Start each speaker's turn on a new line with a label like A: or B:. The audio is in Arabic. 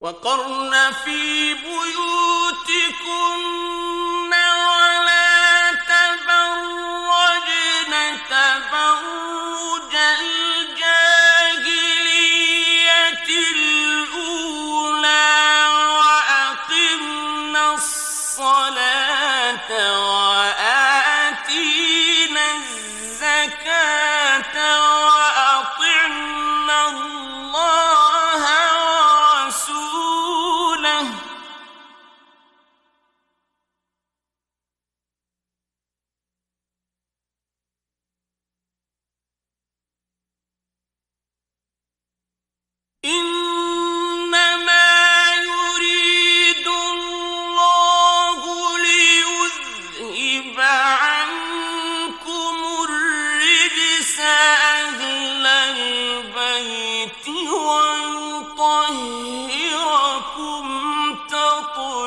A: وقرن في بيوتكن ولا تبرجن تبرج الجاهلية الأولى وأقمنا الصلاة وآتينا الزكاة وأطعنا الله ورسوله إنما يريد الله ليذهب عنكم الرجس أهل البيت ويطهركم تطهيرا